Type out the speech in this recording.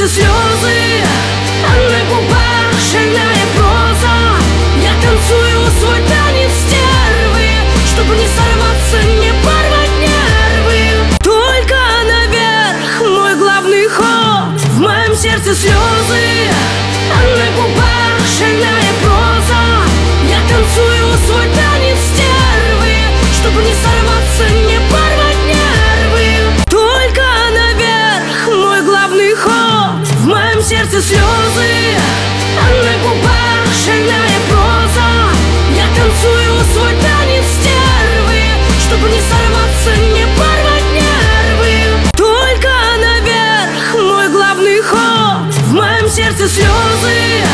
сердце слезы, а на губах шальная проза. Я танцую свой танец стервы, чтобы не сорваться, не порвать нервы. Только наверх мой главный ход, в моем сердце слезы, а на губах шальная проза. Я танцую свой танец стервы, чтобы не сорваться, не порвать нервы. Только наверх мой главный ход, в моем сердце слезы, а на губах шальная проза. Я танцую свой танец стервы, чтобы не сорваться, не порвать нервы. Только наверх мой главный ход, в моем сердце слезы,